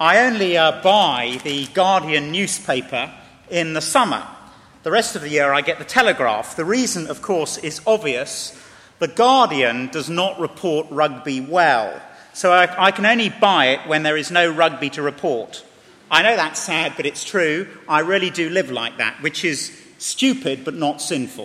I only buy the Guardian newspaper in the summer. The rest of the year I get the Telegraph. The reason, of course, is obvious. The Guardian does not report rugby well, so I can only buy it when there is no rugby to report. I know that's sad, but it's true. I really do live like that, which is stupid but not sinful.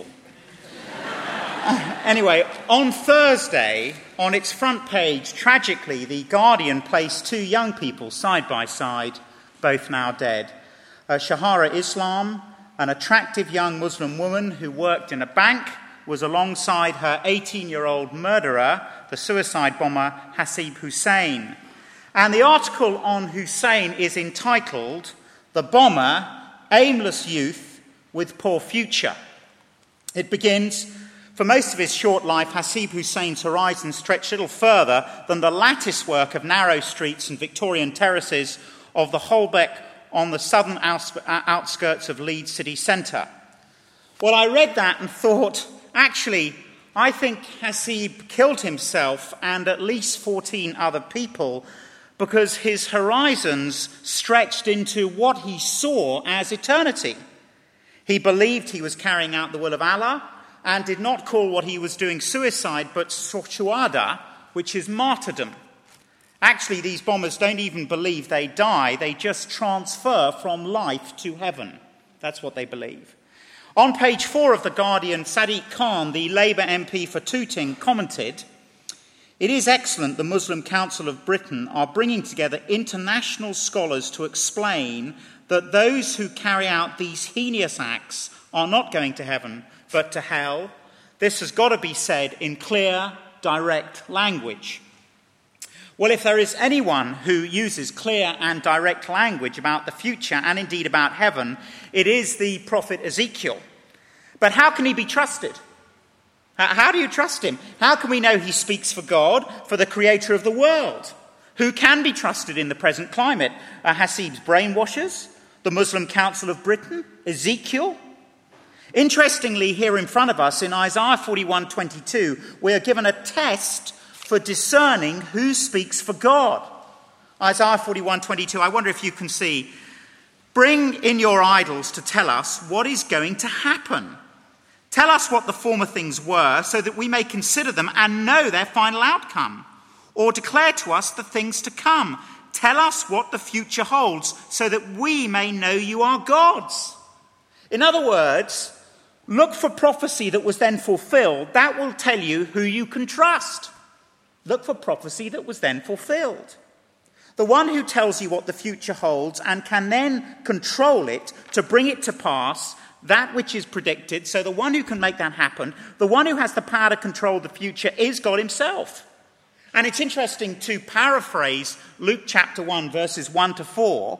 Anyway, on Thursday, on its front page, tragically, the Guardian placed two young people side by side, both now dead. Shahara Islam, an attractive young Muslim woman who worked in a bank, was alongside her 18-year-old murderer, the suicide bomber Hasib Hussein. And the article on Hussein is entitled, "The Bomber, Aimless Youth with Poor Future." It begins, "For most of his short life, Hasib Hussein's horizon stretched little further than the lattice work of narrow streets and Victorian terraces of the Holbeck on the southern outskirts of Leeds city centre." Well, I read that and thought, actually, I think Hasib killed himself and at least 14 other people because his horizons stretched into what he saw as eternity. He believed he was carrying out the will of Allah and did not call what he was doing suicide, but shuhada, which is martyrdom. Actually, these bombers don't even believe they die. They just transfer from life to heaven. That's what they believe. On page 4 of The Guardian, Sadiq Khan, the Labour MP for Tooting, commented, "It is excellent the Muslim Council of Britain are bringing together international scholars to explain that those who carry out these heinous acts are not going to heaven, but to hell. This has got to be said in clear, direct language." Well, if there is anyone who uses clear and direct language about the future and indeed about heaven, it is the prophet Ezekiel. But how can he be trusted? How do you trust him? How can we know he speaks for God, for the creator of the world? Who can be trusted in the present climate? Hasib's brainwashers? The Muslim Council of Britain? Ezekiel? Interestingly, here in front of us in Isaiah 41:22, we are given a test for discerning who speaks for God. Isaiah 41:22, I wonder if you can see. "Bring in your idols to tell us what is going to happen. Tell us what the former things were, so that we may consider them and know their final outcome. Or declare to us the things to come. Tell us what the future holds, so that we may know you are gods." In other words, look for prophecy that was then fulfilled. That will tell you who you can trust. Look for prophecy that was then fulfilled. The one who tells you what the future holds and can then control it to bring it to pass, that which is predicted. So the one who can make that happen, the one who has the power to control the future is God himself. And it's interesting to paraphrase Luke chapter 1, verses 1 to 4.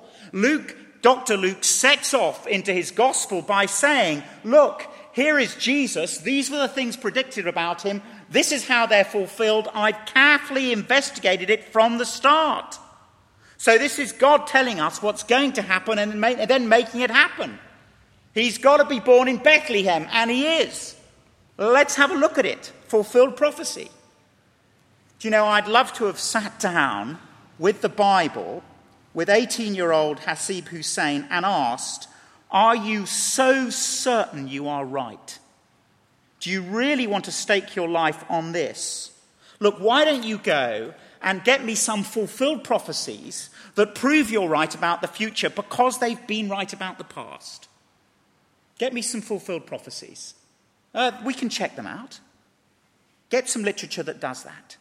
Dr. Luke sets off into his gospel by saying, look, here is Jesus. These were the things predicted about him. This is how they're fulfilled. I've carefully investigated it from the start. So this is God telling us what's going to happen and then making it happen. He's got to be born in Bethlehem, and he is. Let's have a look at it. Fulfilled prophecy. Do you know, I'd love to have sat down with the Bible with 18-year-old Hasib Hussein and asked, are you so certain you are right? Do you really want to stake your life on this? Look, why don't you go and get me some fulfilled prophecies that prove you're right about the future because they've been right about the past? Get me some fulfilled prophecies. We can check them out. Get some literature that does that.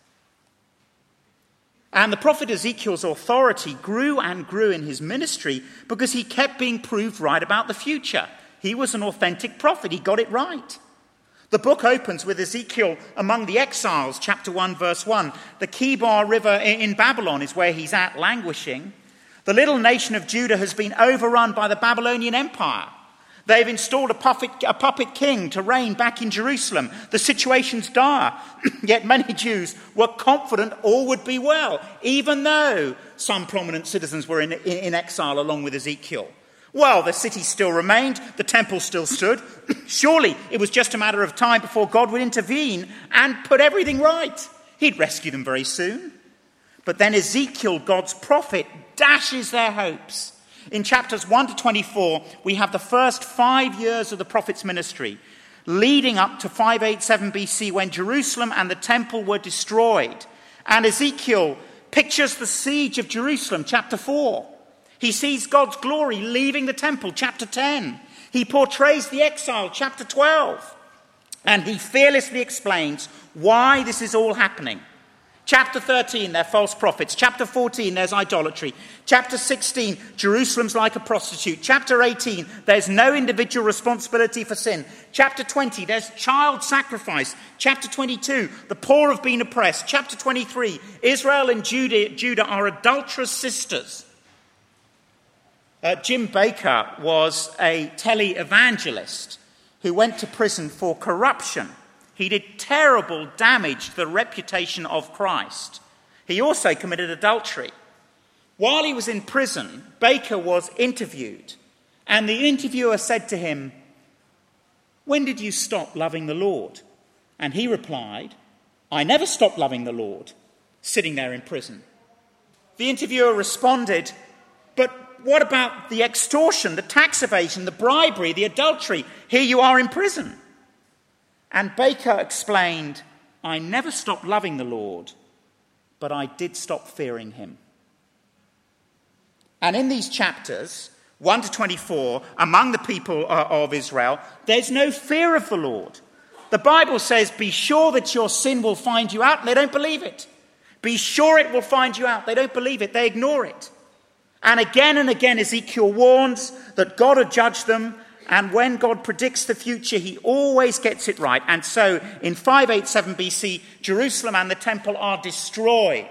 And the prophet Ezekiel's authority grew and grew in his ministry because he kept being proved right about the future. He was an authentic prophet. He got it right. The book opens with Ezekiel among the exiles, chapter 1, verse 1. The Kebar River in Babylon is where he's at, languishing. The little nation of Judah has been overrun by the Babylonian Empire. They've installed a puppet king to reign back in Jerusalem. The situation's dire. Yet many Jews were confident all would be well, even though some prominent citizens were in exile along with Ezekiel. Well, the city still remained, the temple still stood. Surely it was just a matter of time before God would intervene and put everything right. He'd rescue them very soon. But then Ezekiel, God's prophet, dashes their hopes. In chapters 1 to 24, we have the first 5 years of the prophet's ministry, leading up to 587 BC when Jerusalem and the temple were destroyed. And Ezekiel pictures the siege of Jerusalem, chapter 4. He sees God's glory leaving the temple, chapter 10. He portrays the exile, chapter 12. And he fearlessly explains why this is all happening. Chapter 13, they're false prophets. Chapter 14, there's idolatry. Chapter 16, Jerusalem's like a prostitute. Chapter 18, there's no individual responsibility for sin. Chapter 20, there's child sacrifice. Chapter 22, the poor have been oppressed. Chapter 23, Israel and Judah are adulterous sisters. Jim Bakker was a tele-evangelist who went to prison for corruption. He did terrible damage to the reputation of Christ. He also committed adultery. While he was in prison, Bakker was interviewed, and the interviewer said to him, "When did you stop loving the Lord?" And he replied, "I never stopped loving the Lord," sitting there in prison. The interviewer responded, "But what about the extortion, the tax evasion, the bribery, the adultery? Here you are in prison." And Bakker explained, "I never stopped loving the Lord, but I did stop fearing him." And in these chapters, 1 to 24, among the people of Israel, there's no fear of the Lord. The Bible says, be sure that your sin will find you out, and they don't believe it. Be sure it will find you out. They don't believe it. They ignore it. And again, Ezekiel warns that God will judge them. And when God predicts the future, he always gets it right. And so in 587 BC, Jerusalem and the temple are destroyed.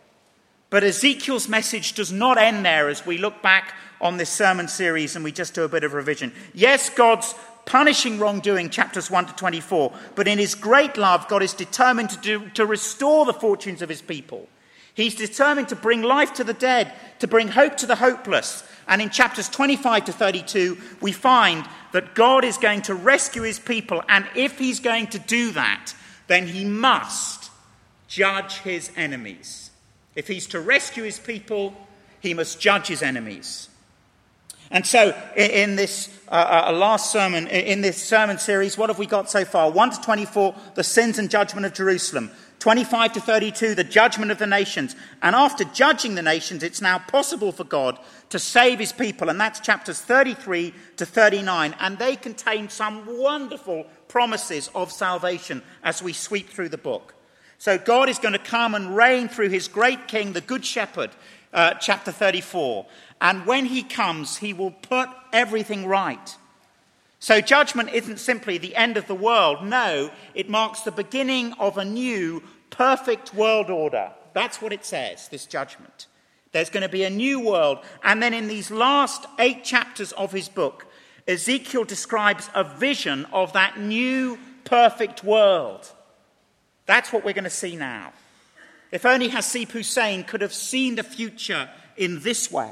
But Ezekiel's message does not end there as we look back on this sermon series and we just do a bit of revision. Yes, God's punishing wrongdoing, chapters 1 to 24. But in his great love, God is determined to restore the fortunes of his people. He's determined to bring life to the dead, to bring hope to the hopeless. And in chapters 25 to 32, we find that God is going to rescue his people. And if he's going to do that, then he must judge his enemies. If he's to rescue his people, he must judge his enemies. And so in this last sermon, in this sermon series, what have we got so far? 1 to 24, the sins and judgment of Jerusalem. 25 to 32, the judgment of the nations. And after judging the nations, it's now possible for God to save his people. And that's chapters 33 to 39. And they contain some wonderful promises of salvation as we sweep through the book. So God is going to come and reign through his great king, the Good Shepherd, chapter 34. And when he comes, he will put everything right. So judgment isn't simply the end of the world. No, it marks the beginning of a new, perfect world order. That's what it says, this judgment. There's going to be a new world. And then in these last 8 chapters of his book, Ezekiel describes a vision of that new, perfect world. That's what we're going to see now. If only Hasib Hussein could have seen the future in this way.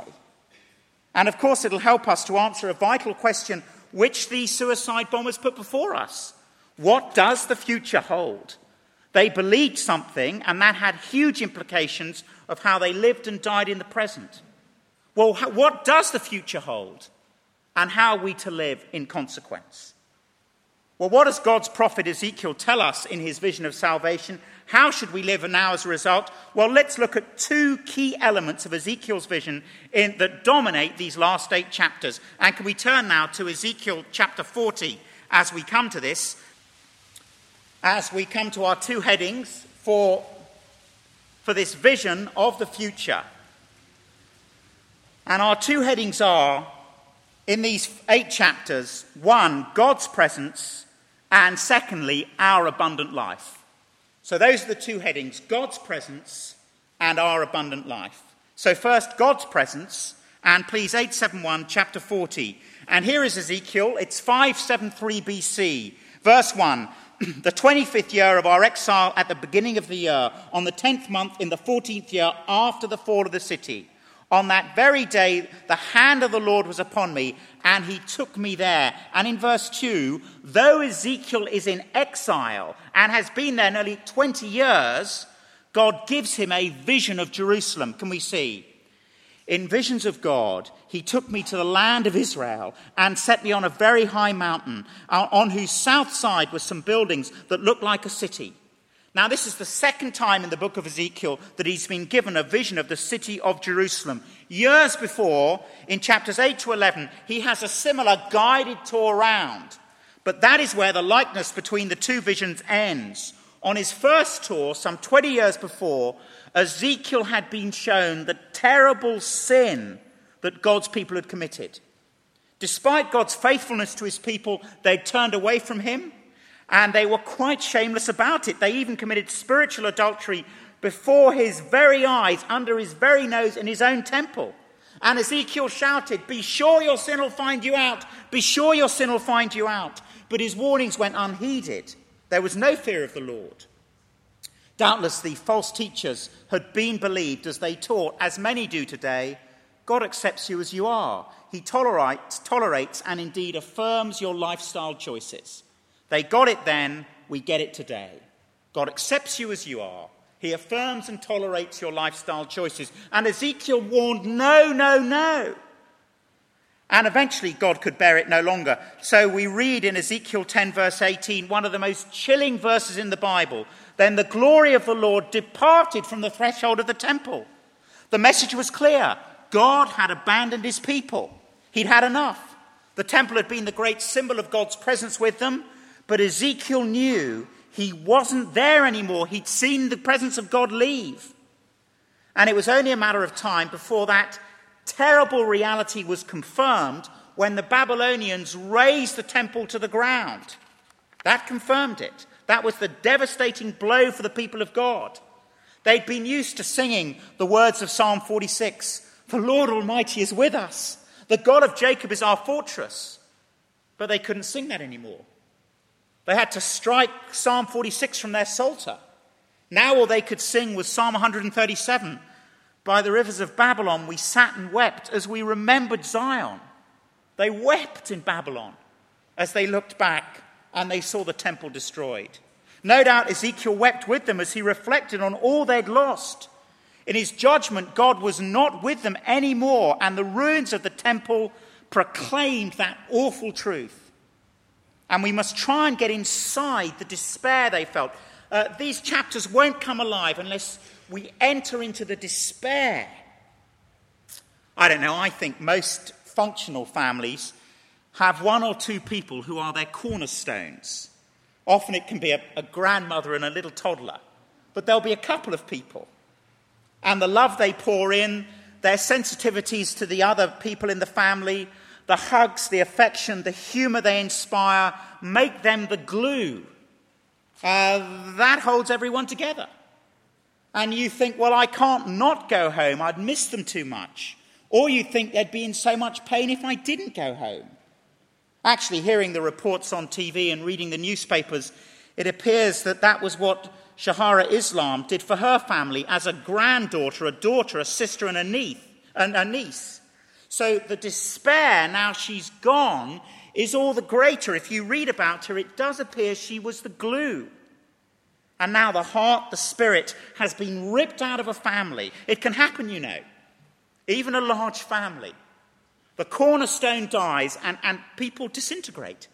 And of course, it'll help us to answer a vital question which these suicide bombers put before us. What does the future hold? They believed something, and that had huge implications of how they lived and died in the present. Well, what does the future hold? And how are we to live in consequence? Well, what does God's prophet Ezekiel tell us in his vision of salvation? How should we live now as a result? Well, let's look at 2 key elements of Ezekiel's vision that dominate these last 8 chapters. And can we turn now to Ezekiel chapter 40 as we come to this? As we come to our 2 headings for this vision of the future. And our 2 headings are, in these 8 chapters, 1, God's presence, and secondly, our abundant life. So those are the 2 headings, God's presence and our abundant life. So first, God's presence, and please 871, chapter 40. And here is Ezekiel, it's 573 BC, verse 1. The 25th year of our exile at the beginning of the year, on the 10th month in the 14th year after the fall of the city. On that very day, the hand of the Lord was upon me, and he took me there. And in verse 2, though Ezekiel is in exile and has been there nearly 20 years, God gives him a vision of Jerusalem. Can we see? In visions of God, he took me to the land of Israel and set me on a very high mountain, on whose south side were some buildings that looked like a city. Now, this is the second time in the book of Ezekiel that he's been given a vision of the city of Jerusalem. Years before, in chapters 8 to 11, he has a similar guided tour around. But that is where the likeness between the two visions ends. On his first tour, some 20 years before, Ezekiel had been shown the terrible sin that God's people had committed. Despite God's faithfulness to his people, they'd turned away from him, and they were quite shameless about it. They even committed spiritual adultery before his very eyes, under his very nose, in his own temple. And Ezekiel shouted, "Be sure your sin will find you out. Be sure your sin will find you out." But his warnings went unheeded. There was no fear of the Lord. Doubtless the false teachers had been believed as they taught, as many do today, God accepts you as you are. He tolerates and indeed affirms your lifestyle choices. They got it then, we get it today. God accepts you as you are. He affirms and tolerates your lifestyle choices. And Ezekiel warned, no, no, no. And eventually God could bear it no longer. So we read in Ezekiel 10 verse 18, one of the most chilling verses in the Bible. Then the glory of the Lord departed from the threshold of the temple. The message was clear. God had abandoned his people. He'd had enough. The temple had been the great symbol of God's presence with them. But Ezekiel knew he wasn't there anymore. He'd seen the presence of God leave. And it was only a matter of time before that terrible reality was confirmed when the Babylonians razed the temple to the ground. That confirmed it. That was the devastating blow for the people of God. They'd been used to singing the words of Psalm 46. The Lord Almighty is with us. The God of Jacob is our fortress. But they couldn't sing that anymore. They had to strike Psalm 46 from their psalter. Now all they could sing was Psalm 137. By the rivers of Babylon we sat and wept as we remembered Zion. They wept in Babylon as they looked back and they saw the temple destroyed. No doubt Ezekiel wept with them as he reflected on all they'd lost. In his judgment, God was not with them anymore, and the ruins of the temple proclaimed that awful truth. And we must try and get inside the despair they felt. These chapters won't come alive unless we enter into the despair. I don't know, I think most functional families have one or two people who are their cornerstones. Often it can be a grandmother and a little toddler, but there'll be a couple of people. And the love they pour in, their sensitivities to the other people in the family, the hugs, the affection, the humour they inspire, make them the glue. That holds everyone together. And you think, well, I can't not go home. I'd miss them too much. Or you think they'd be in so much pain if I didn't go home. Actually, hearing the reports on TV and reading the newspapers, it appears that that was what Shahara Islam did for her family as a granddaughter, a daughter, a sister, and a niece. So the despair, now she's gone, is all the greater. If you read about her, it does appear she was the glue. And now the heart, the spirit, has been ripped out of a family. It can happen, you know. Even a large family. The cornerstone dies and people disintegrate.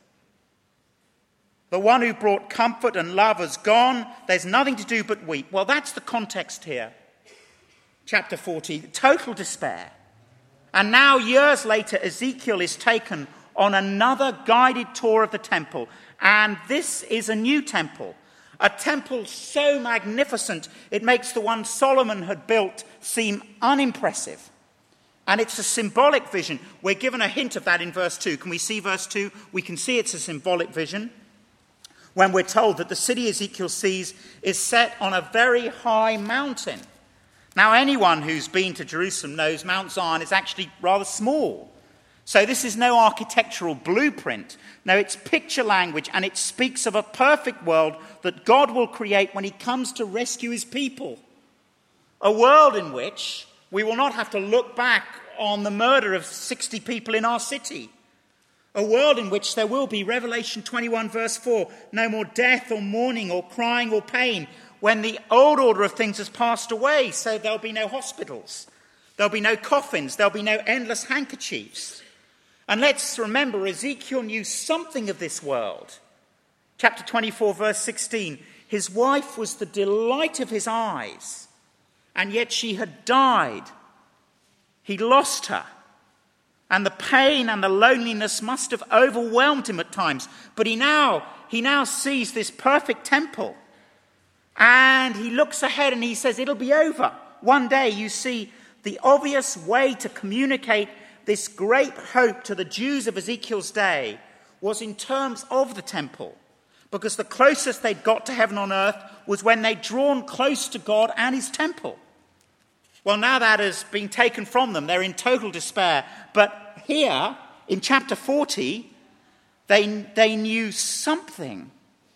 The one who brought comfort and love has gone. There's nothing to do but weep. Well, that's the context here. Chapter 40, total despair. And now, years later, Ezekiel is taken on another guided tour of the temple. And this is a new temple. A temple so magnificent, it makes the one Solomon had built seem unimpressive. And it's a symbolic vision. We're given a hint of that in verse 2. Can we see verse 2? We can see it's a symbolic vision when we're told that the city Ezekiel sees is set on a very high mountain. Now, anyone who's been to Jerusalem knows Mount Zion is actually rather small. So this is no architectural blueprint. No, it's picture language, and it speaks of a perfect world that God will create when he comes to rescue his people. A world in which we will not have to look back on the murder of 60 people in our city. A world in which there will be, Revelation 21 verse 4, no more death or mourning or crying or pain. when the old order of things has passed away, so there'll be no hospitals, there'll be no coffins, there'll be no endless handkerchiefs. And let's remember, Ezekiel knew something of this world. Chapter 24, verse 16, his wife was the delight of his eyes, and yet she had died. He lost her. And the pain and the loneliness must have overwhelmed him at times. But he now sees this perfect temple. And he looks ahead and he says, it'll be over. One day, you see, the obvious way to communicate this great hope to the Jews of Ezekiel's day was in terms of the temple. Because the closest they'd got to heaven on earth was when they'd drawn close to God and his temple. Well, now that has been taken from them. They're in total despair. But here, in chapter 40, they knew something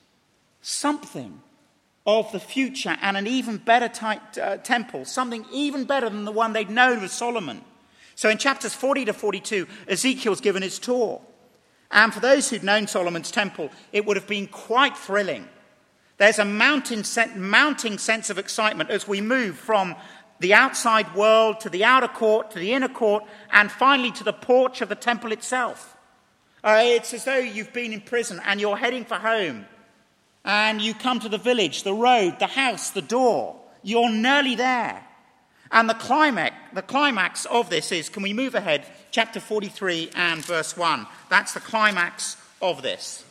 of the future and an even better temple, something even better than the one they'd known with Solomon. So in chapters 40 to 42, Ezekiel's given his tour. And for those who'd known Solomon's temple, it would have been quite thrilling. There's a mounting sense of excitement as we move from the outside world to the outer court, to the inner court, and finally to the porch of the temple itself. It's as though you've been in prison and you're heading for home. And you come to the village, the road, the house, the door. You're nearly there. And the climax of this is, can we move ahead? Chapter 43 and verse 1. That's the climax of this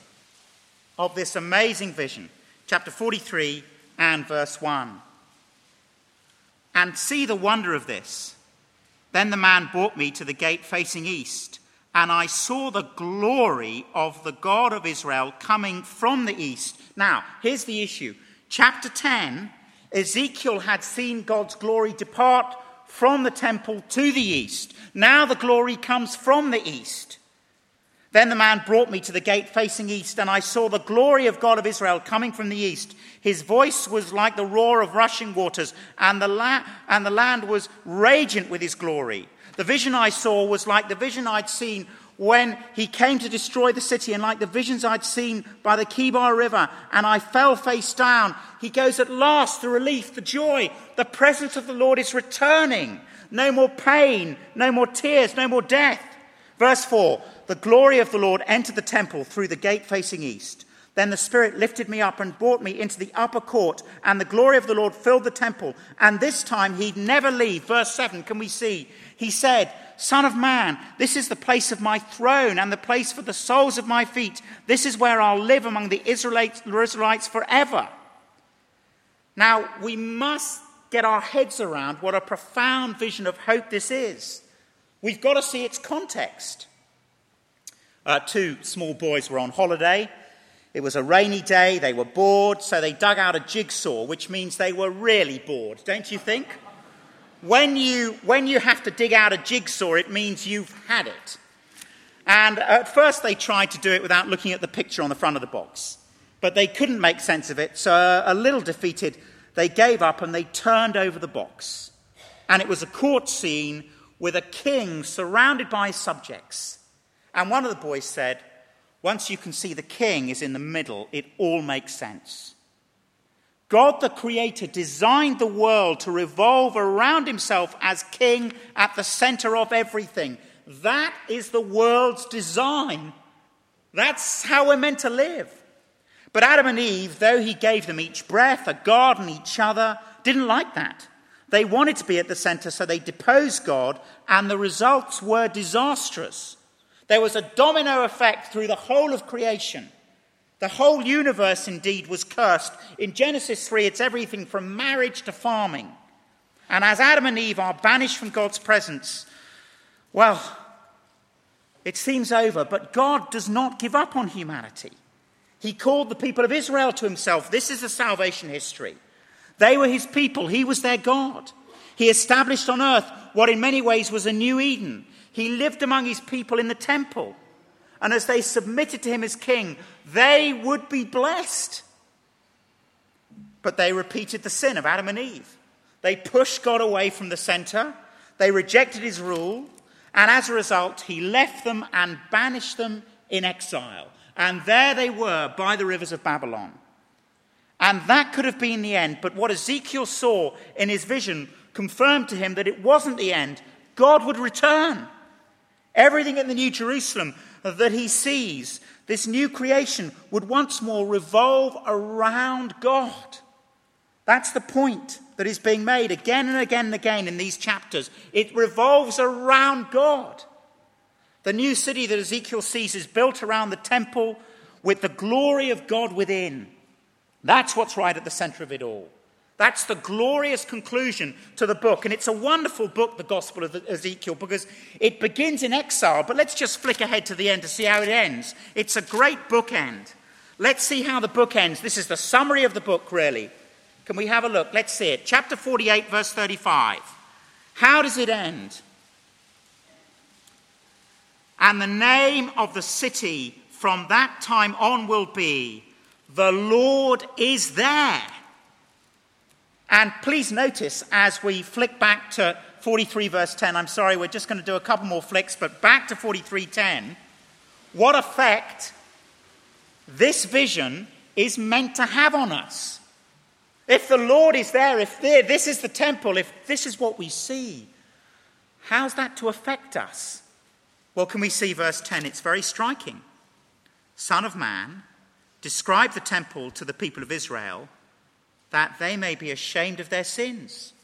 amazing vision. Chapter 43 and verse 1. And see the wonder of this. Then the man brought me to the gate facing east, and I saw the glory of the God of Israel coming from the east. Now, here's the issue. Chapter 10, Ezekiel had seen God's glory depart from the temple to the east. Now the glory comes from the east. Then the man brought me to the gate facing east, and I saw the glory of God of Israel coming from the east. His voice was like the roar of rushing waters, and the land was radiant with his glory. The vision I saw was like the vision I'd seen when he came to destroy the city, and like the visions I'd seen by the Kibar River, and I fell face down. He goes, at last, the relief, the joy, the presence of the Lord is returning. No more pain, no more tears, no more death. Verse 4, the glory of the Lord entered the temple through the gate facing east. Then the Spirit lifted me up and brought me into the upper court, and the glory of the Lord filled the temple. And this time he'd never leave. Verse 7, can we see? He said, Son of man, this is the place of my throne and the place for the soles of my feet. This is where I'll live among the Israelites forever. Now, we must get our heads around what a profound vision of hope this is. We've got to see its context. Two small boys were on holiday. It was a rainy day. They were bored, so they dug out a jigsaw, which means they were really bored, don't you think? When you have to dig out a jigsaw, it means you've had it. And at first they tried to do it without looking at the picture on the front of the box. But they couldn't make sense of it, so a little defeated, they gave up and they turned over the box. And it was a court scene with a king surrounded by his subjects. And one of the boys said, once you can see the king is in the middle, it all makes sense. God the Creator designed the world to revolve around himself as king at the center of everything. That is the world's design. That's how we're meant to live. But Adam and Eve, though he gave them each breath, a garden, each other, didn't like that. They wanted to be at the center, so they deposed God, and the results were disastrous. There was a domino effect through the whole of creation. The whole universe, indeed, was cursed. In Genesis 3, it's everything from marriage to farming. And as Adam and Eve are banished from God's presence, well, it seems over. But God does not give up on humanity. He called the people of Israel to himself. This is the salvation history. They were his people. He was their God. He established on earth what in many ways was a new Eden. He lived among his people in the temple. And as they submitted to him as king, they would be blessed. But they repeated the sin of Adam and Eve. They pushed God away from the center. They rejected his rule. And as a result, he left them and banished them in exile. And there they were by the rivers of Babylon. And that could have been the end. But what Ezekiel saw in his vision confirmed to him that it wasn't the end. God would return. Everything in the New Jerusalem that he sees, this new creation, would once more revolve around God. That's the point that is being made again and again and again in these chapters. It revolves around God. The new city that Ezekiel sees is built around the temple with the glory of God within. That's what's right at the center of it all. That's the glorious conclusion to the book. And it's a wonderful book, the Gospel of Ezekiel, because it begins in exile. But let's just flick ahead to the end to see how it ends. It's a great bookend. Let's see how the book ends. This is the summary of the book, really. Can we have a look? Let's see it. Chapter 48, verse 35. How does it end? And the name of the city from that time on will be, "The Lord is there." And please notice as we flick back to 43 verse 10, I'm sorry, we're just going to do a couple more flicks, but back to 43:10, what effect this vision is meant to have on us. If the Lord is there, if this is the temple, if this is what we see, how's that to affect us? Well, can we see verse 10? It's very striking. Son of man, describe the temple to the people of Israel, that they may be ashamed of their sins.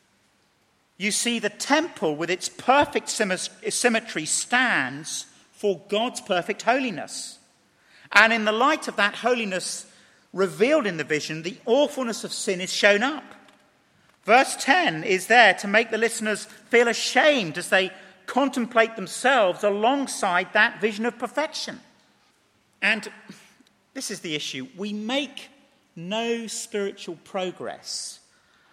You see, the temple with its perfect symmetry stands for God's perfect holiness. And in the light of that holiness revealed in the vision, the awfulness of sin is shown up. Verse 10 is there to make the listeners feel ashamed as they contemplate themselves alongside that vision of perfection. And this is the issue. We make no spiritual progress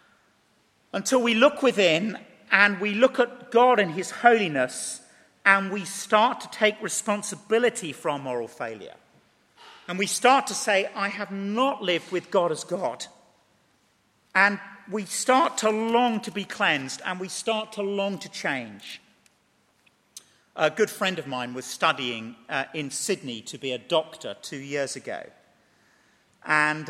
until we look within and we look at God and his holiness and we start to take responsibility for our moral failure. And we start to say, I have not lived with God as God. And we start to long to be cleansed and we start to long to change. A good friend of mine was studying in Sydney to be a doctor 2 years ago. And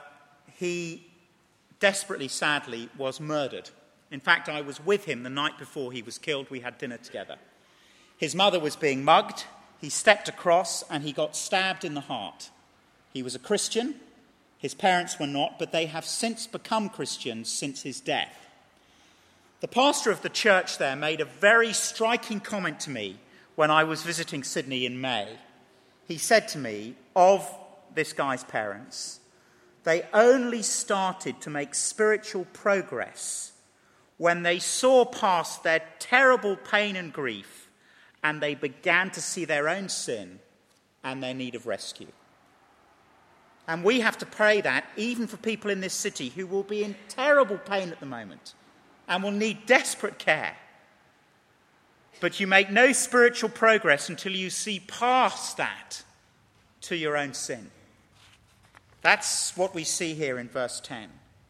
he desperately, sadly, was murdered. In fact, I was with him the night before he was killed. We had dinner together. His mother was being mugged. He stepped across and he got stabbed in the heart. He was a Christian. His parents were not, but they have since become Christians since his death. The pastor of the church there made a very striking comment to me when I was visiting Sydney in May. He said to me, of this guy's parents, they only started to make spiritual progress when they saw past their terrible pain and grief and they began to see their own sin and their need of rescue. And we have to pray that even for people in this city who will be in terrible pain at the moment and will need desperate care. But you make no spiritual progress until you see past that to your own sin. That's what we see here in verse 10.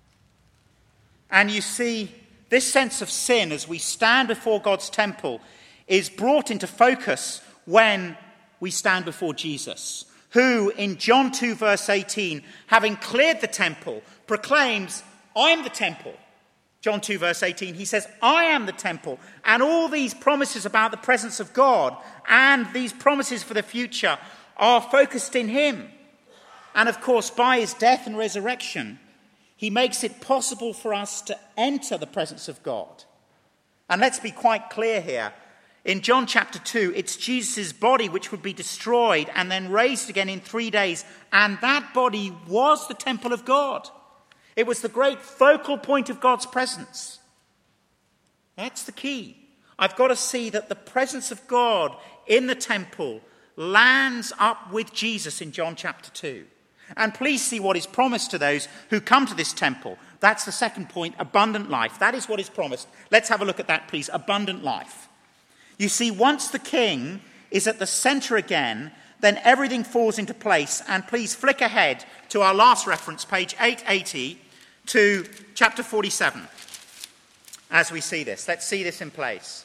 And you see, this sense of sin as we stand before God's temple is brought into focus when we stand before Jesus, who in John 2 verse 18, having cleared the temple, proclaims, I am the temple. John 2 verse 18, he says, I am the temple. And all these promises about the presence of God and these promises for the future are focused in him. And of course, by his death and resurrection, he makes it possible for us to enter the presence of God. And let's be quite clear here. In John chapter 2, it's Jesus' body which would be destroyed and then raised again in 3 days. And that body was the temple of God. It was the great focal point of God's presence. That's the key. I've got to see that the presence of God in the temple lands up with Jesus in John chapter 2. And please see what is promised to those who come to this temple. That's the second point, abundant life. That is what is promised. Let's have a look at that, please. Abundant life. You see, once the king is at the center again, then everything falls into place. And please flick ahead to our last reference, page 880, to chapter 47. As we see this, let's see this in place.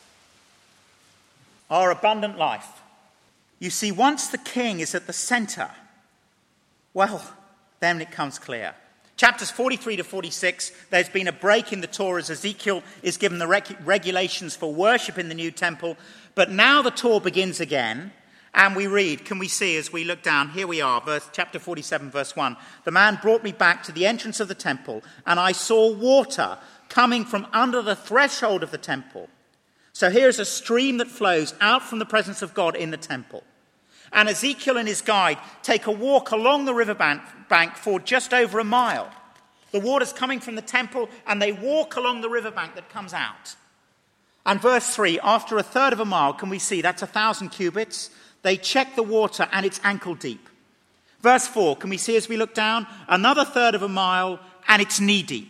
Our abundant life. You see, once the king is at the center, well, then it comes clear. Chapters 43 to 46, there's been a break in the Torah as Ezekiel is given the regulations for worship in the new temple. But now the Torah begins again, and we read, can we see as we look down, here we are, chapter 47, verse 1. The man brought me back to the entrance of the temple, and I saw water coming from under the threshold of the temple. So here's a stream that flows out from the presence of God in the temple. And Ezekiel and his guide take a walk along the riverbank for just over a mile. The water's coming from the temple, and they walk along the riverbank that comes out. And verse 3, after a third of a mile, can we see that's 1,000 cubits? They check the water, and it's ankle deep. Verse 4, can we see as we look down? Another third of a mile, and it's knee deep.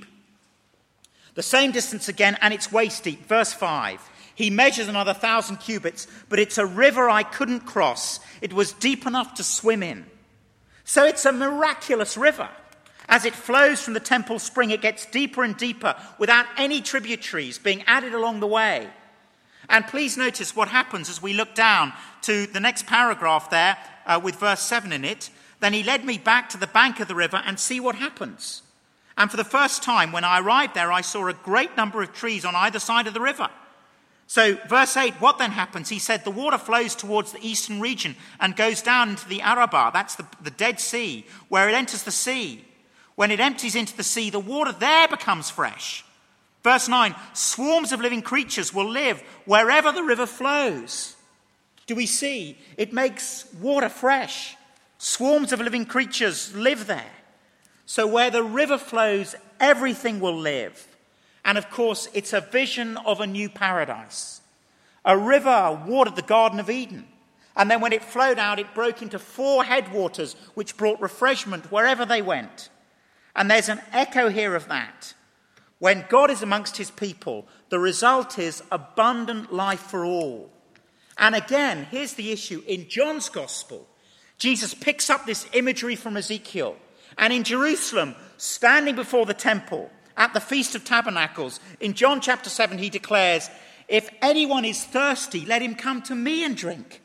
The same distance again, and it's waist deep. Verse 5. He measures another 1,000 cubits, but it's a river I couldn't cross. It was deep enough to swim in. So it's a miraculous river. As it flows from the temple spring, it gets deeper and deeper without any tributaries being added along the way. And please notice what happens as we look down to the next paragraph there with verse 7 in it. Then he led me back to the bank of the river and see what happens. And for the first time, when I arrived there, I saw a great number of trees on either side of the river. So verse 8, what then happens? He said, the water flows towards the eastern region and goes down into the Arabah, that's the Dead Sea, where it enters the sea. When it empties into the sea, the water there becomes fresh. Verse 9, swarms of living creatures will live wherever the river flows. Do we see? It makes water fresh. Swarms of living creatures live there. So where the river flows, everything will live. And of course, it's a vision of a new paradise. A river watered the Garden of Eden. And then when it flowed out, it broke into 4 headwaters, which brought refreshment wherever they went. And there's an echo here of that. When God is amongst his people, the result is abundant life for all. And again, here's the issue. In John's Gospel, Jesus picks up this imagery from Ezekiel. And in Jerusalem, standing before the temple, at the Feast of Tabernacles, in John chapter 7, he declares, if anyone is thirsty, let him come to me and drink.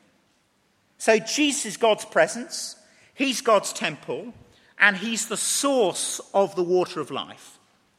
So Jesus is God's presence, he's God's temple, and he's the source of the water of life.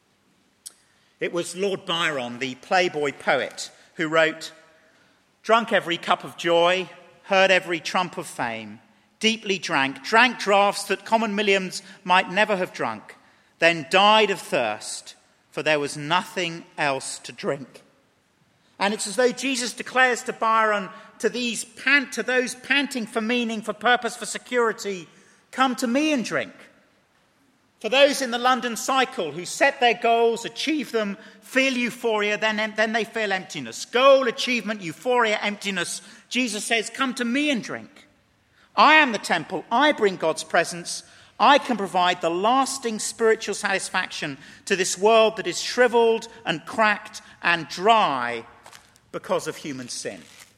It was Lord Byron, the Playboy poet, who wrote, drunk every cup of joy, heard every trump of fame, deeply drank draughts that common millions might never have drunk, then died of thirst, for there was nothing else to drink. And it's as though Jesus declares to Byron, to those panting for meaning, for purpose, for security, come to me and drink. For those in the London cycle who set their goals, achieve them, feel euphoria, then they feel emptiness. Goal, achievement, euphoria, emptiness. Jesus says, come to me and drink. I am the temple. I bring God's presence. I can provide the lasting spiritual satisfaction to this world that is shriveled and cracked and dry because of human sin.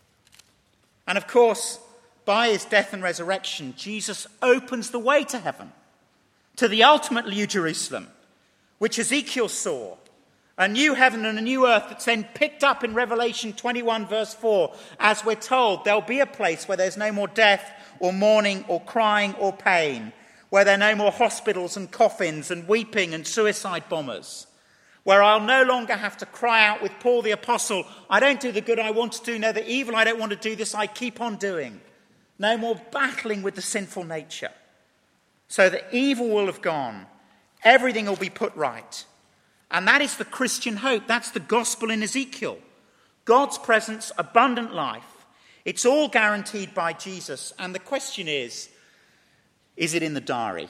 And of course, by his death and resurrection, Jesus opens the way to heaven, to the ultimate New Jerusalem, which Ezekiel saw, a new heaven and a new earth that's then picked up in Revelation 21 verse 4, as we're told there'll be a place where there's no more death or mourning or crying or pain, where there are no more hospitals and coffins and weeping and suicide bombers, where I'll no longer have to cry out with Paul the Apostle, I don't do the good I want to do, no, the evil I don't want to do, this I keep on doing. No more battling with the sinful nature. So the evil will have gone. Everything will be put right. And that is the Christian hope. That's the gospel in Ezekiel. God's presence, abundant life. It's all guaranteed by Jesus. And the question is it in the diary?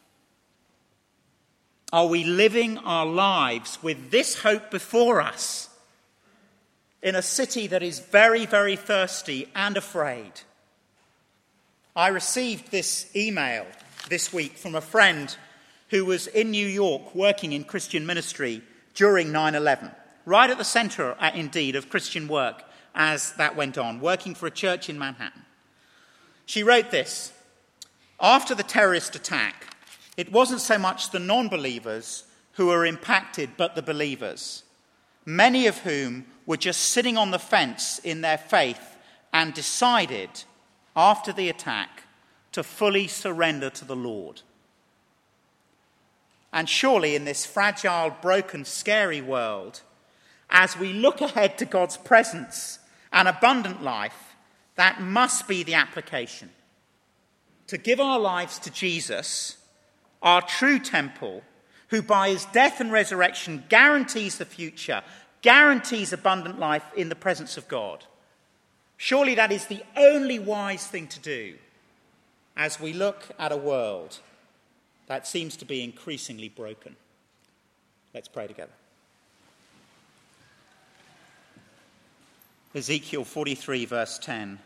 Are we living our lives with this hope before us in a city that is very, very thirsty and afraid? I received this email this week from a friend who was in New York working in Christian ministry during 9/11, right at the centre, indeed, of Christian work as that went on, working for a church in Manhattan. She wrote this: after the terrorist attack, it wasn't so much the non-believers who were impacted, but the believers, many of whom were just sitting on the fence in their faith and decided, after the attack, to fully surrender to the Lord. And surely in this fragile, broken, scary world, as we look ahead to God's presence and abundant life, that must be the application. To give our lives to Jesus, our true temple, who by his death and resurrection guarantees the future, guarantees abundant life in the presence of God. Surely that is the only wise thing to do as we look at a world that seems to be increasingly broken. Let's pray together. Ezekiel 43, verse 10.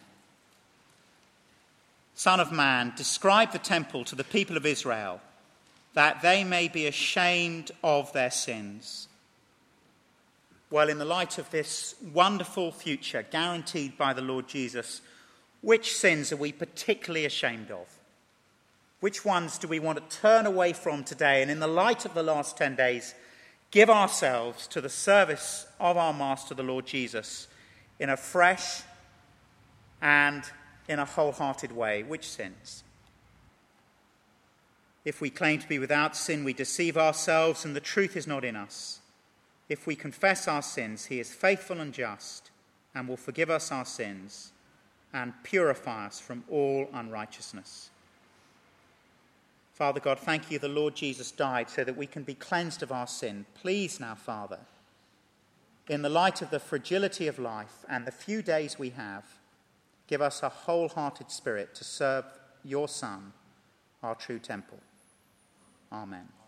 Son of man, describe the temple to the people of Israel, that they may be ashamed of their sins. Well, in the light of this wonderful future guaranteed by the Lord Jesus, which sins are we particularly ashamed of? Which ones do we want to turn away from today? And in the light of the last 10 days, give ourselves to the service of our Master, the Lord Jesus, in a fresh and in a wholehearted way. Which sins? If we claim to be without sin, we deceive ourselves and the truth is not in us. If we confess our sins, he is faithful and just and will forgive us our sins and purify us from all unrighteousness. Father God, thank you the Lord Jesus died so that we can be cleansed of our sin. Please now, Father, in the light of the fragility of life and the few days we have, give us a wholehearted spirit to serve your Son, our true temple. Amen.